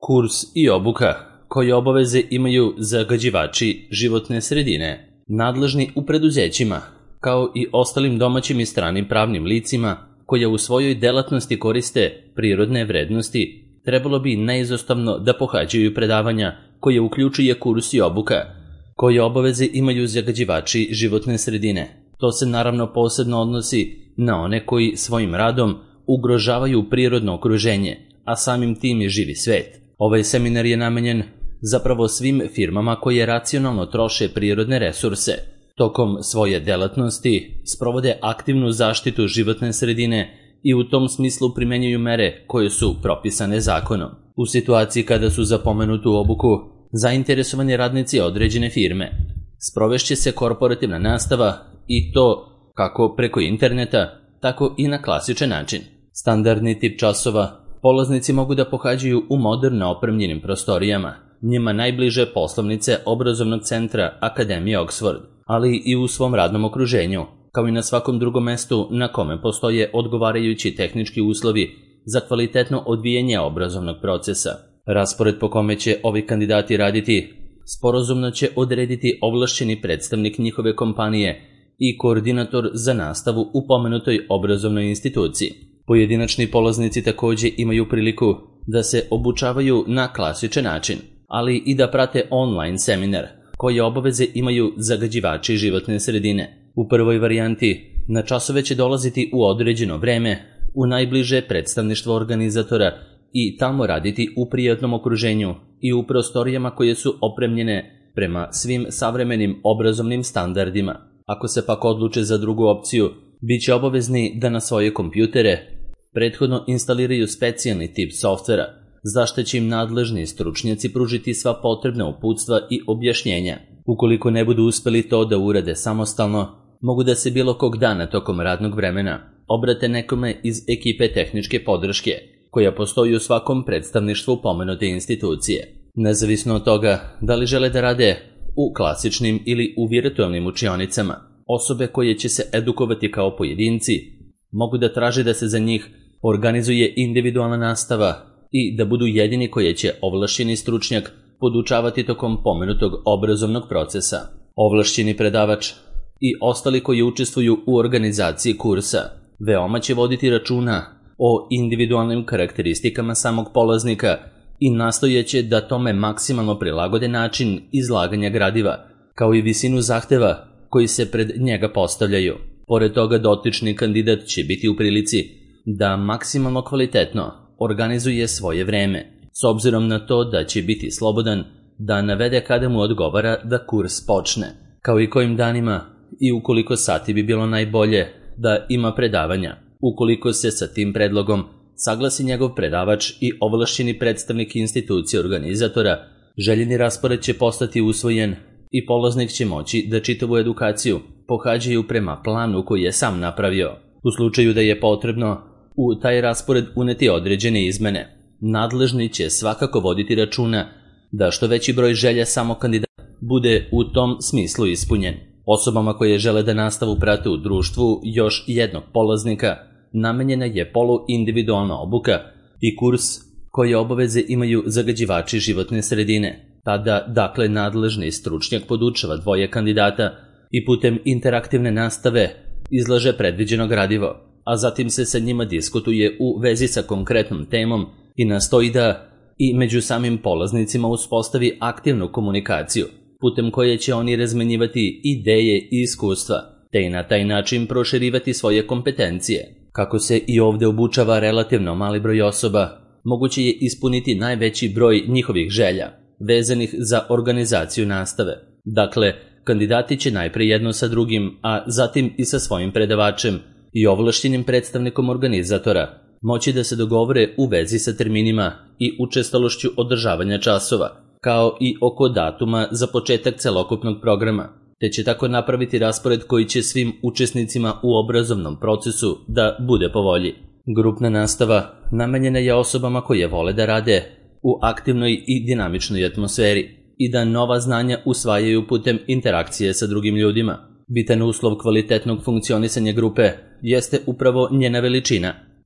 Kurs i obuka koje obaveze imaju zagađivači životne sredine, nadležni u preduzećima, kao i ostalim domaćim i stranim pravnim licima koja u svojoj delatnosti koriste prirodne vrednosti, trebalo bi neizostavno da pohađaju predavanja koje uključuje kurs i obuka koje obaveze imaju zagađivači životne sredine. To se naravno posebno odnosi na one koji svojim radom ugrožavaju prirodno okruženje, a samim tim i živi svet. Ovaj seminar je namenjen zapravo svim firmama koje racionalno troše prirodne resurse. Tokom svoje delatnosti sprovode aktivnu zaštitu životne sredine i u tom smislu primenjuju mere koje su propisane zakonom. U situaciji kada su za pomenutu obuku zainteresovani radnici određene firme, sprovešće se korporativna nastava i to kako preko interneta, tako i na klasičan način. Standardni tip časova polaznici mogu da pohađaju u moderno opremljenim prostorijama, njima najbliže poslovnice obrazovnog centra Akademije Oxford, ali i u svom radnom okruženju, kao i na svakom drugom mestu na kome postoje odgovarajući tehnički uslovi za kvalitetno odvijanje obrazovnog procesa. Raspored po kome će ovi kandidati raditi sporazumno će odrediti ovlašćeni predstavnik njihove kompanije i koordinator za nastavu u pomenutoj obrazovnoj instituciji. Pojedinačni polaznici također imaju priliku da se obučavaju na klasičan način, ali i da prate online seminar koje obaveze imaju zagađivači životne sredine. U prvoj varijanti na časove će dolaziti u određeno vreme u najbliže predstavništvo organizatora i tamo raditi u prijatnom okruženju i u prostorijama koje su opremljene prema svim savremenim obrazovnim standardima. Ako se pak odluče za drugu opciju, bit će obavezni da na svoje kompjutere prethodno instaliraju specijalni tip softvera, za što će im nadležni stručnjaci pružiti sva potrebna uputstva i objašnjenja. Ukoliko ne budu uspeli to da urade samostalno, mogu da se bilo kog dana tokom radnog vremena obrate nekome iz ekipe tehničke podrške, koja postoji u svakom predstavništvu pomenute institucije. Nezavisno od toga da li žele da rade u klasičnim ili u virtualnim učionicama, osobe koje će se edukovati kao pojedinci mogu da traže da se za njih organizuje individualna nastava i da budu jedini koje će ovlašćeni stručnjak podučavati tokom pomenutog obrazovnog procesa. Ovlašćeni predavač i ostali koji učestvuju u organizaciji kursa veoma će voditi računa o individualnim karakteristikama samog polaznika i nastojeće da tome maksimalno prilagode način izlaganja gradiva, kao i visinu zahteva koji se pred njega postavljaju. Pored toga, dotični kandidat će biti u prilici da maksimalno kvalitetno organizuje svoje vreme, s obzirom na to da će biti slobodan da navede kada mu odgovara da kurs počne, kao i kojim danima i u koliko sati bi bilo najbolje da ima predavanja. Ukoliko se sa tim predlogom saglasi njegov predavač i ovlašćeni predstavnik institucije organizatora, željeni raspored će postati usvojen i polaznik će moći da čitavu edukaciju pohađaju prema planu koji je sam napravio. U slučaju da je potrebno u taj raspored uneti određene izmene, nadležni će svakako voditi računa da što veći broj želja samo kandidata bude u tom smislu ispunjen. Osobama koje žele da nastavu prate u društvu još jednog polaznika namenjena je poluindividualna obuka i kurs koje obaveze imaju zagađivači životne sredine. Tada, dakle, nadležni stručnjak podučava dvoje kandidata i putem interaktivne nastave izlaže predviđeno gradivo, a zatim se sa njima diskutuje u vezi sa konkretnom temom i nastoji da i među samim polaznicima uspostavi aktivnu komunikaciju, putem koje će oni razmenjivati ideje i iskustva, te i na taj način proširivati svoje kompetencije. Kako se i ovdje obučava relativno mali broj osoba, moguće je ispuniti najveći broj njihovih želja, vezanih za organizaciju nastave. Dakle, kandidati će najprije jedno sa drugim, a zatim i sa svojim predavačem i ovlašćenim predstavnikom organizatora moći da se dogovore u vezi sa terminima i učestalošću održavanja časova, kao i oko datuma za početak celokupnog programa, te će tako napraviti raspored koji će svim učesnicima u obrazovnom procesu da bude po volji. Grupna nastava namenjena je osobama koje vole da rade u aktivnoj i dinamičnoj atmosferi i da nova znanja usvajaju putem interakcije sa drugim ljudima. Bitan uslov kvalitetnog funkcionisanja grupe jeste upravo njena veličina.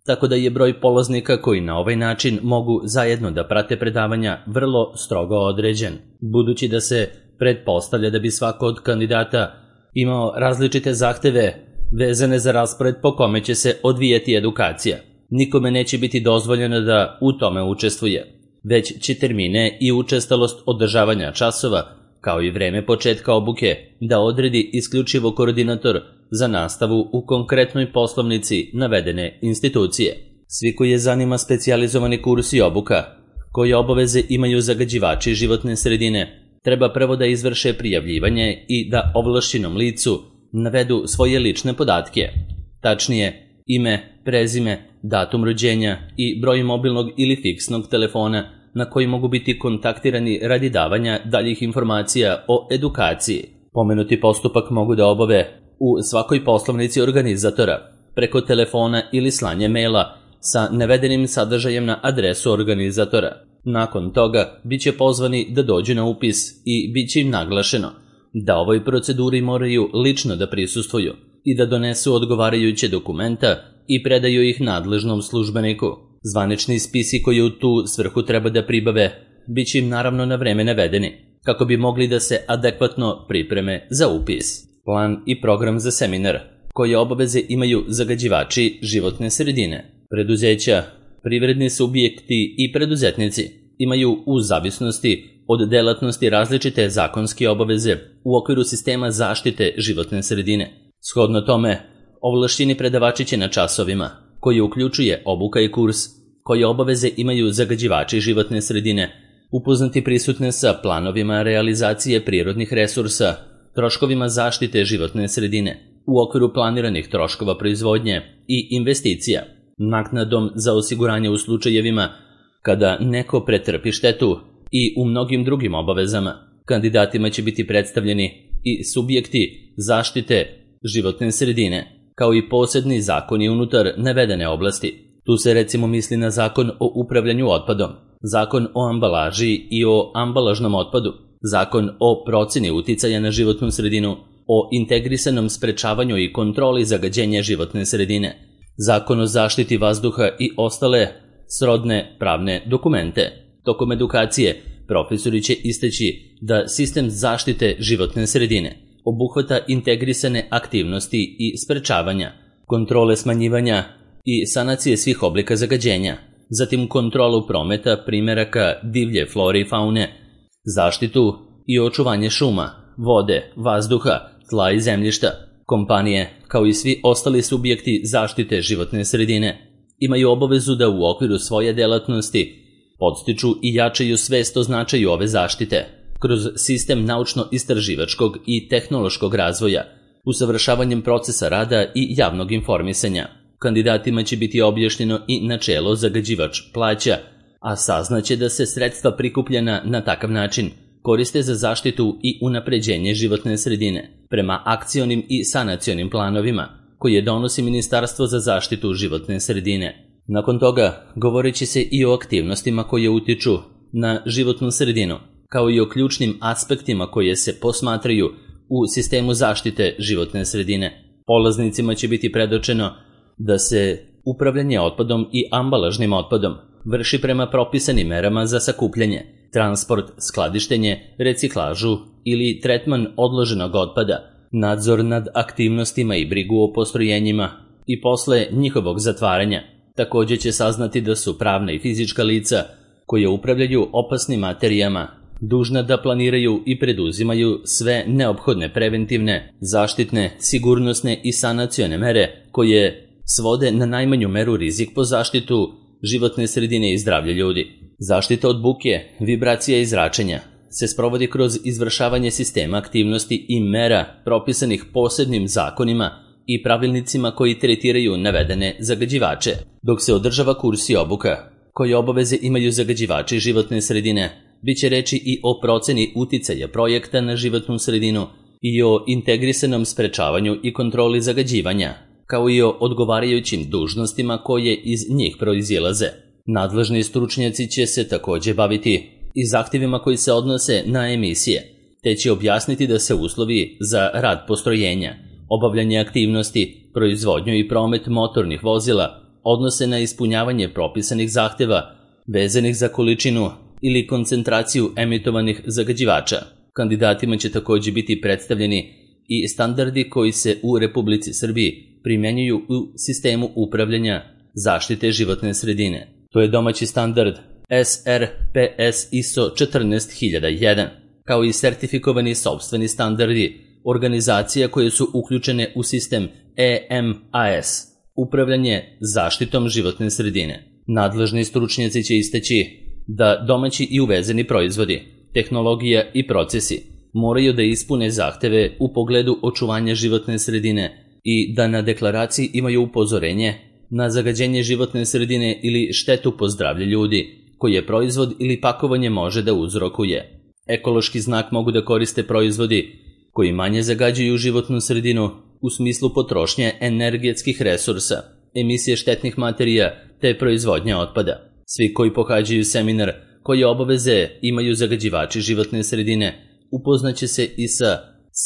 tako da je broj polaznika koji na ovaj način mogu zajedno da prate predavanja vrlo strogo određen, budući da se pretpostavlja da bi svako od kandidata imao različite zahteve vezane za raspored po kome će se odvijati edukacija. Nikome neće biti dozvoljeno da u tome učestvuje, već će termine i učestalost održavanja časova, kao i vreme početka obuke, da odredi isključivo koordinator za nastavu u konkretnoj poslovnici navedene institucije. Svi koji je zanima specijalizovani kurs i obuka, koje obaveze imaju zagađivači životne sredine, treba prvo da izvrše prijavljivanje i da ovlašćenom licu navedu svoje lične podatke, tačnije ime, prezime, datum rođenja i broj mobilnog ili fiksnog telefona na koji mogu biti kontaktirani radi davanja daljih informacija o edukaciji. Pomenuti postupak mogu da obave u svakoj poslovnici organizatora, preko telefona ili slanje maila sa navedenim sadržajem na adresu organizatora. Nakon toga bit će pozvani da dođu na upis i bit će im naglašeno da ovoj proceduri moraju lično da prisustvuju i da donesu odgovarajuće dokumenta i predaju ih nadležnom službeniku. Zvanični spisi koji u tu svrhu treba da pribave bit će im naravno na vreme navedeni, kako bi mogli da se adekvatno pripreme za upis. Plan i program za seminar, koje obaveze imaju zagađivači životne sredine. Preduzeća, privredni subjekti i preduzetnici imaju u zavisnosti od delatnosti različite zakonske obaveze u okviru sistema zaštite životne sredine. Shodno tome, ovlašćeni predavači će na časovima, koji uključuje obuka i kurs, koje obaveze imaju zagađivači životne sredine, upoznati prisutne sa planovima realizacije prirodnih resursa, troškovima zaštite životne sredine, u okviru planiranih troškova proizvodnje i investicija, naknadom za osiguranje u slučajevima kada neko pretrpi štetu i u mnogim drugim obavezama. Kandidatima će biti predstavljeni i subjekti zaštite životne sredine, kao i posebni zakoni unutar navedene oblasti. Tu se recimo misli na zakon o upravljanju otpadom, zakon o ambalaži i o ambalažnom otpadu, zakon o proceni uticaja na životnu sredinu, o integrisanom sprečavanju i kontroli zagađenja životne sredine, zakon o zaštiti vazduha i ostale srodne pravne dokumente. Tokom edukacije profesori će istaći da sistem zaštite životne sredine obuhvata integrisane aktivnosti i sprečavanja, kontrole smanjivanja i sanacije svih oblika zagađenja, zatim kontrolu prometa primeraka divlje flore i faune, zaštitu i očuvanje šuma, vode, vazduha, tla i zemljišta. Kompanije, kao i svi ostali subjekti zaštite životne sredine, imaju obavezu da u okviru svoje delatnosti podstiču i jačaju svest o značaju ove zaštite kroz sistem naučno-istraživačkog i tehnološkog razvoja, usavršavanjem procesa rada i javnog informisanja. Kandidatima će biti objašnjeno i načelo zagađivač plaća, a saznaće da se sredstva prikupljena na takav način koriste za zaštitu i unapređenje životne sredine prema akcionim i sanacionim planovima koje donosi Ministarstvo za zaštitu životne sredine. Nakon toga govorit će se i o aktivnostima koje utiču na životnu sredinu, kao i o ključnim aspektima koje se posmatraju u sistemu zaštite životne sredine. Polaznicima će biti predočeno da se upravljanje otpadom i ambalažnim otpadom vrši prema propisanim merama za sakupljanje, transport, skladištenje, reciklažu ili tretman odloženog otpada, nadzor nad aktivnostima i brigu o postrojenjima i posle njihovog zatvaranja. Također će saznati da su pravna i fizička lica koje upravljaju opasnim materijama dužna da planiraju i preduzimaju sve neophodne preventivne, zaštitne, sigurnosne i sanacione mere koje svode na najmanju meru rizik po zaštitu životne sredine i zdravlja ljudi. Zaštita od buke, vibracija i zračenja se sprovodi kroz izvršavanje sistema aktivnosti i mera propisanih posebnim zakonima i pravilnicima koji tretiraju navedene zagađivače, dok se održava kurs i obuka koje obaveze imaju zagađivači životne sredine. Biće reči i o proceni uticaja projekta na životnu sredinu i o integrisanom sprečavanju i kontroli zagađivanja, kao i o odgovarajućim dužnostima koje iz njih proizilaze. Nadležni stručnjaci će se također baviti i zahtjevima koji se odnose na emisije, te će objasniti da se uslovi za rad postrojenja, obavljanje aktivnosti, proizvodnju i promet motornih vozila odnose na ispunjavanje propisanih zahteva vezanih za količinu ili koncentraciju emitovanih zagađivača. Kandidatima će također biti predstavljeni i standardi koji se u Republici Srbiji primjenjuju u sistemu upravljanja zaštite životne sredine. To je domaći standard SRPS ISO 14001, kao i sertifikovani sopstveni standardi organizacija koje su uključene u sistem EMAS, upravljanje zaštitom životne sredine. Nadležni stručnjaci će istaći da domaći i uvezeni proizvodi, tehnologija i procesi moraju da ispune zahteve u pogledu očuvanja životne sredine i da na deklaraciji imaju upozorenje na zagađenje životne sredine ili štetu po zdravlje ljudi koje proizvod ili pakovanje može da uzrokuje. Ekološki znak mogu da koriste proizvodi koji manje zagađuju životnu sredinu u smislu potrošnje energetskih resursa, emisije štetnih materija te proizvodnja otpada. Svi koji pohađaju seminar koje obaveze imaju zagađivači životne sredine upoznaće se i sa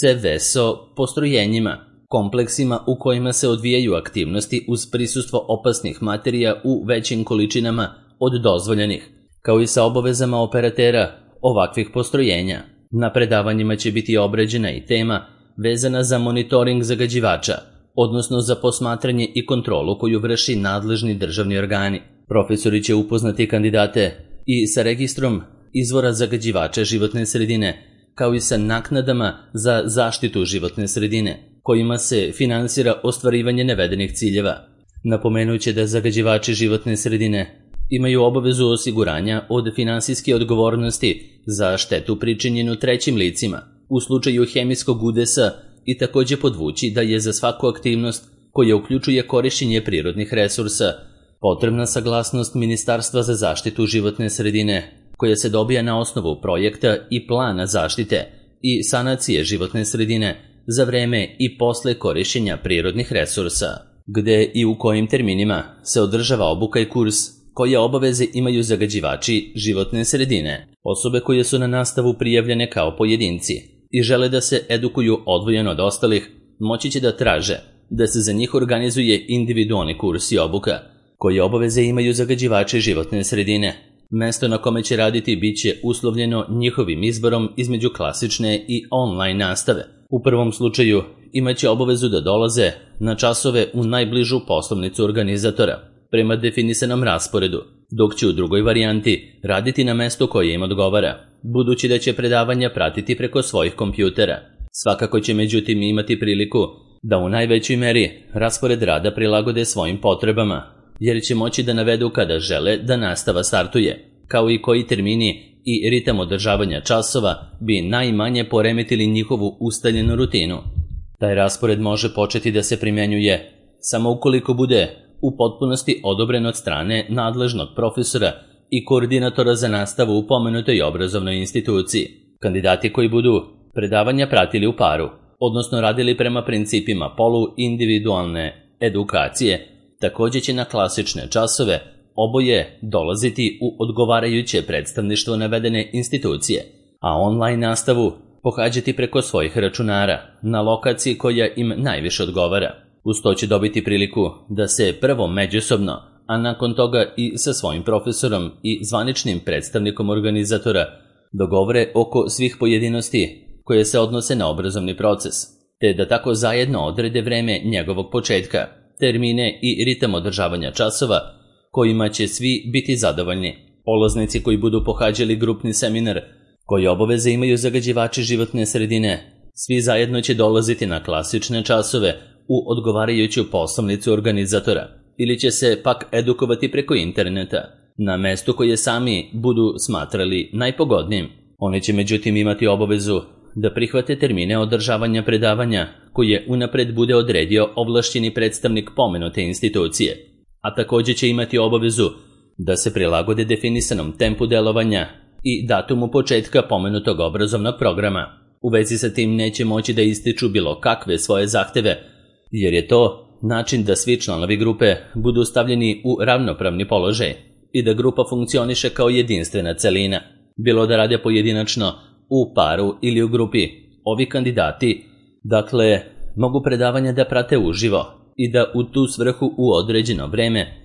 SEVESO postrojenjima, kompleksima u kojima se odvijaju aktivnosti uz prisustvo opasnih materija u većim količinama od dozvoljenih, kao i sa obavezama operatera ovakvih postrojenja. Na predavanjima će biti obrađena i tema vezana za monitoring zagađivača, odnosno za posmatranje i kontrolu koju vrši nadležni državni organi. Profesori će upoznati kandidate i sa registrom izvora zagađivača životne sredine, kao i sa naknadama za zaštitu životne sredine, kojima se finansira ostvarivanje navedenih ciljeva. Napomenuće da zagađivači životne sredine imaju obavezu osiguranja od finansijske odgovornosti za štetu pričinjenu trećim licima u slučaju hemijskog udesa i također podvući da je za svaku aktivnost koja uključuje korišćenje prirodnih resursa potrebna saglasnost Ministarstva za zaštitu životne sredine, koja se dobija na osnovu projekta i plana zaštite i sanacije životne sredine za vreme i posle korišćenja prirodnih resursa, gde i u kojim terminima se održava obuka i kurs, koje obaveze imaju zagađivači životne sredine. Osobe koje su na nastavu prijavljene kao pojedinci i žele da se edukuju odvojeno od ostalih, moći će da traže da se za njih organizuje individualni kurs i obuka, koje obaveze imaju zagađivači životne sredine. Mesto na kome će raditi bit će uslovljeno njihovim izborom između klasične i online nastave. U prvom slučaju imaće obavezu da dolaze na časove u najbližu poslovnicu organizatora, prema definisanom rasporedu, dok će u drugoj varijanti raditi na mesto koje im odgovara, budući da će predavanja pratiti preko svojih kompjutera. Svakako će međutim imati priliku da u najvećoj meri raspored rada prilagode svojim potrebama, jer će moći da navedu kada žele da nastava startuje, kao i koji termini i ritam održavanja časova bi najmanje poremetili njihovu ustaljenu rutinu. Taj raspored može početi da se primjenjuje samo ukoliko bude u potpunosti odobren od strane nadležnog profesora i koordinatora za nastavu u pomenutoj obrazovnoj instituciji. Kandidati koji budu predavanja pratili u paru, odnosno radili prema principima polu-individualne edukacije, također će na klasične časove oboje dolaziti u odgovarajuće predstavništvo navedene institucije, a online nastavu pohađati preko svojih računara na lokaciji koja im najviše odgovara. Uz to će dobiti priliku da se prvo međusobno, a nakon toga i sa svojim profesorom i zvaničnim predstavnikom organizatora dogovore oko svih pojedinosti koje se odnose na obrazovni proces, te da tako zajedno odrede vreme njegovog početka, termine i ritam održavanja časova kojima će svi biti zadovoljni. Polaznici koji budu pohađali grupni seminar, koje obaveze imaju zagađivači životne sredine, svi zajedno će dolaziti na klasične časove u odgovarajuću poslovnicu organizatora ili će se pak edukovati preko interneta na mestu koje sami budu smatrali najpogodnijim. Oni će međutim imati obavezu da prihvate termine održavanja predavanja koje unapred bude odredio ovlašćeni predstavnik pomenute institucije, a također će imati obavezu da se prilagode definisanom tempu delovanja i datumu početka pomenutog obrazovnog programa. U vezi sa tim neće moći da ističu bilo kakve svoje zahteve, jer je to način da svi članovi grupe budu stavljeni u ravnopravni položaj i da grupa funkcioniše kao jedinstvena celina. Bilo da rade pojedinačno, u paru ili u grupi, ovi kandidati, dakle, mogu predavanja da prate uživo i da u tu svrhu u određeno vreme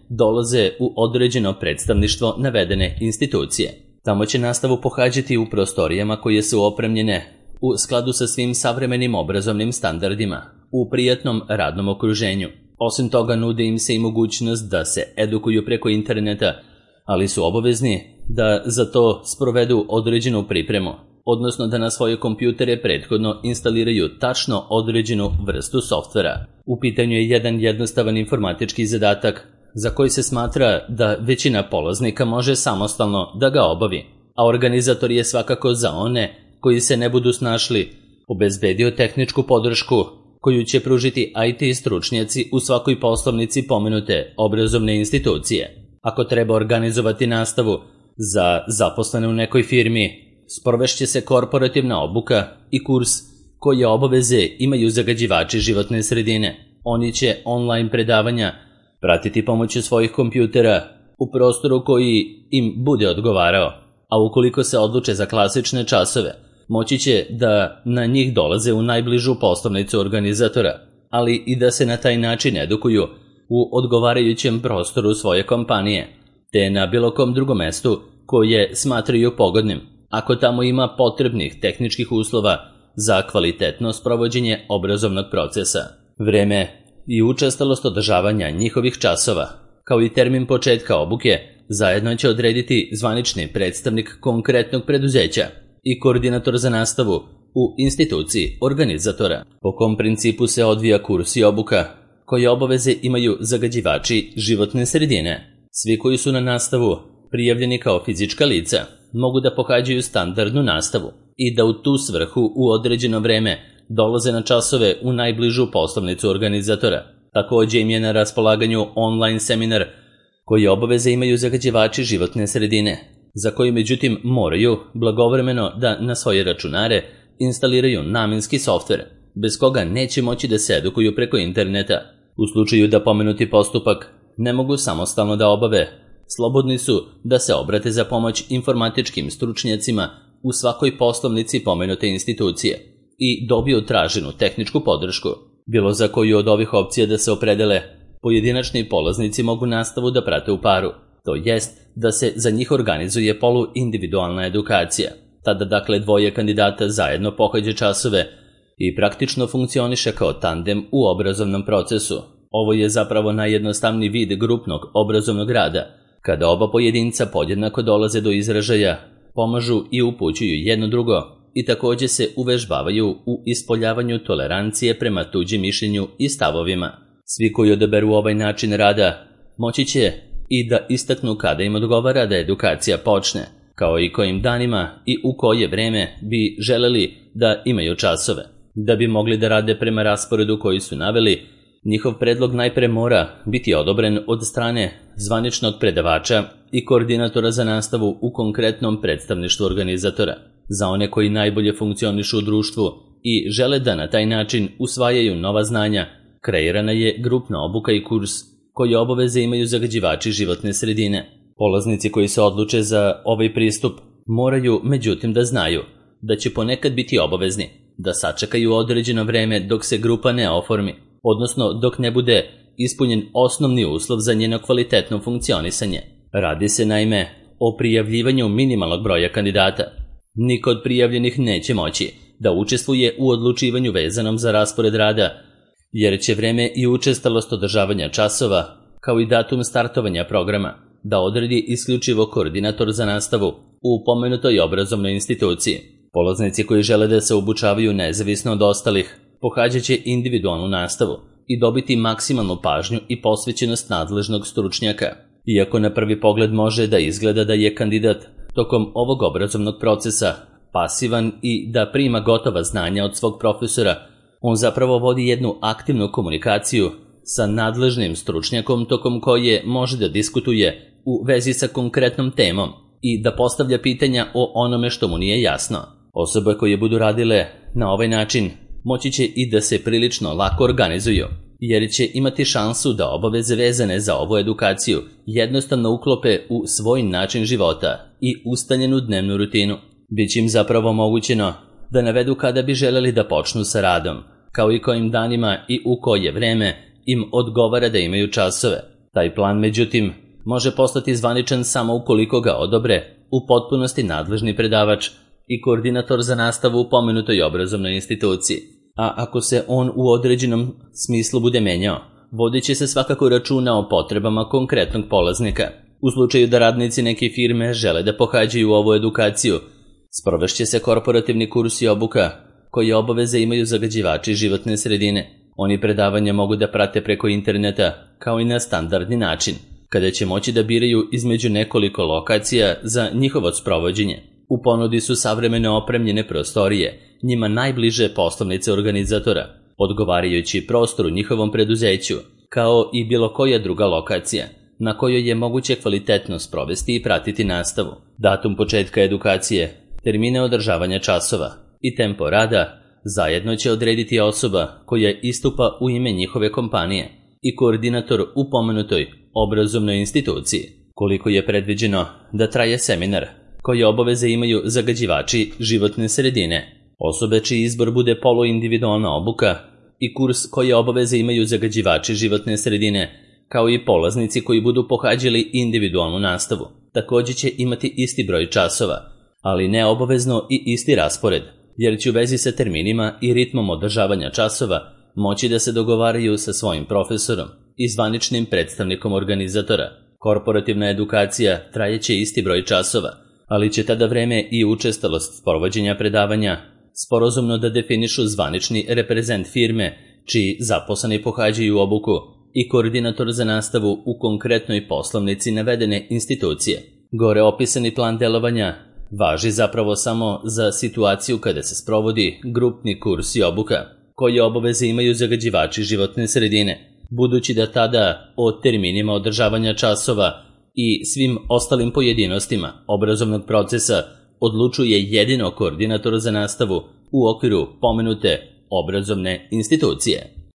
dolaze u određeno predstavništvo navedene institucije. Tamo će nastavu pohađati u prostorijama koje su opremljene u skladu sa svim savremenim obrazovnim standardima, u prijatnom radnom okruženju. Osim toga, nude im se i mogućnost da se edukuju preko interneta, ali su obavezni da za to sprovedu određenu pripremu, odnosno da na svoje kompjutere prethodno instaliraju tačno određenu vrstu softvera. U pitanju je jedan jednostavan informatički zadatak za koji se smatra da većina polaznika može samostalno da ga obavi, a organizator je svakako za one koji se ne budu snašli obezbedio tehničku podršku koju će pružiti IT stručnjaci u svakoj poslovnici pomenute obrazovne institucije. Ako treba organizovati nastavu za zaposlene u nekoj firmi, sprovešće se korporativna obuka i kurs koje obaveze imaju zagađivači životne sredine. Oni će online predavanja pratiti pomoću svojih kompjutera u prostoru koji im bude odgovarao, a ukoliko se odluče za klasične časove, moći će da na njih dolaze u najbližu poslovnicu organizatora, ali i da se na taj način edukuju u odgovarajućem prostoru svoje kompanije, te na bilo kom drugom mestu koje smatraju pogodnim, ako tamo ima potrebnih tehničkih uslova za kvalitetno sprovođenje obrazovnog procesa. Vreme i učestalost održavanja njihovih časova, kao i termin početka obuke, zajedno će odrediti zvanični predstavnik konkretnog preduzeća i koordinator za nastavu u instituciji organizatora. Po kom principu se odvija kurs i obuka, koje obaveze imaju zagađivači životne sredine. Svi koji su na nastavu prijavljeni kao fizička lica mogu da pohađaju standardnu nastavu i da u tu svrhu u određeno vreme dolaze na časove u najbližu poslovnicu organizatora. Također im je na raspolaganju online seminar koji obaveze imaju zagađivači životne sredine, za koji međutim moraju blagovremeno da na svoje računare instaliraju namenski softver, bez koga neće moći da se edukuju preko interneta. U slučaju da pomenuti postupak ne mogu samostalno da obave, slobodni su da se obrate za pomoć informatičkim stručnjacima u svakoj poslovnici pomenute institucije i dobiju traženu tehničku podršku. Bilo za koju od ovih opcija da se opredele, pojedinačni polaznici mogu nastavu da prate u paru, to jest da se za njih organizuje poluindividualna edukacija. Tada dakle dvoje kandidata zajedno pohađa časove i praktično funkcioniše kao tandem u obrazovnom procesu. Ovo je zapravo najjednostavniji vid grupnog obrazovnog rada, kada oba pojedinca podjednako dolaze do izražaja, pomažu i upućuju jedno drugo i također se uvežbavaju u ispoljavanju tolerancije prema tuđim mišljenju i stavovima. Svi koji odaberu ovaj način rada moći će i da istaknu kada im odgovara da edukacija počne, kao i kojim danima i u koje vreme bi želeli da imaju časove. Da bi mogli da rade prema rasporedu koji su naveli, njihov predlog najpre mora biti odobren od strane zvaničnog predavača i koordinatora za nastavu u konkretnom predstavništvu organizatora. Za one koji najbolje funkcionišu u društvu i žele da na taj način usvajaju nova znanja, kreirana je grupna obuka i kurs koji obaveze imaju zagađivači životne sredine. Polaznici koji se odluče za ovaj pristup moraju međutim da znaju da će ponekad biti obavezni da sačekaju određeno vreme dok se grupa ne oformi, odnosno dok ne bude ispunjen osnovni uslov za njeno kvalitetno funkcionisanje. Radi se naime o prijavljivanju minimalnog broja kandidata. Niko od prijavljenih neće moći da učestvuje u odlučivanju vezanom za raspored rada, jer će vreme i učestalost održavanja časova, kao i datum startovanja programa, da odredi isključivo koordinator za nastavu u pomenutoj obrazovnoj instituciji. Polaznici koji žele da se obučavaju nezavisno od ostalih pohađat će individualnu nastavu i dobiti maksimalnu pažnju i posvećenost nadležnog stručnjaka. Iako na prvi pogled može da izgleda da je kandidat tokom ovog obrazovnog procesa pasivan i da prima gotova znanja od svog profesora, on zapravo vodi jednu aktivnu komunikaciju sa nadležnim stručnjakom tokom koje može da diskutuje u vezi sa konkretnom temom i da postavlja pitanja o onome što mu nije jasno. Osobe koje budu radile na ovaj način moći će i da se prilično lako organizuju, jer će imati šansu da obaveze vezane za ovu edukaciju jednostavno uklope u svoj način života i ustaljenu dnevnu rutinu. Biće im zapravo omogućeno da navedu kada bi želeli da počnu sa radom, kao i kojim danima i u koje vreme im odgovara da imaju časove. Taj plan, međutim, može postati zvaničan samo ukoliko ga odobre u potpunosti nadležni predavač i koordinator za nastavu u pomenutoj obrazovnoj instituciji. A ako se on u određenom smislu bude menjao, vodit će se svakako računa o potrebama konkretnog polaznika. U slučaju da radnici neke firme žele da pohađaju ovu edukaciju, sprovešće se korporativni kurs i obuka koje obaveze imaju zagađivači životne sredine. Oni predavanja mogu da prate preko interneta kao i na standardni način, kada će moći da biraju između nekoliko lokacija za njihovo sprovođenje. U ponudi su savremeno opremljene prostorije, njima najbliže poslovnice organizatora, odgovarajući prostoru njihovom preduzeću, kao i bilo koja druga lokacija, na kojoj je moguće kvalitetno sprovesti i pratiti nastavu. Datum početka edukacije, termine održavanja časova i tempo rada zajedno će odrediti osoba koja istupa u ime njihove kompanije i koordinator u pomenutoj obrazovnoj instituciji. Koliko je predviđeno da traje seminar, koje obaveze imaju zagađivači životne sredine, osobe čiji izbor bude poluindividualna obuka i kurs koje obaveze imaju zagađivači životne sredine, kao i polaznici koji budu pohađali individualnu nastavu. Također će imati isti broj časova, ali ne obavezno i isti raspored, jer će u vezi sa terminima i ritmom održavanja časova moći da se dogovaraju sa svojim profesorom i zvaničnim predstavnikom organizatora. Korporativna edukacija trajeće isti broj časova, ali će tada vreme i učestalost sprovođenja predavanja sporazumno da definišu zvanični reprezent firme čiji zaposleni pohađaju obuku i koordinator za nastavu u konkretnoj poslovnici navedene institucije. Gore opisani plan delovanja važi zapravo samo za situaciju kada se sprovodi grupni kurs i obuka, koje obaveze imaju zagađivači životne sredine, budući da tada o terminima održavanja časova i svim ostalim pojedinostima obrazovnog procesa odlučuje jedino koordinator za nastavu u okviru pomenute obrazovne institucije.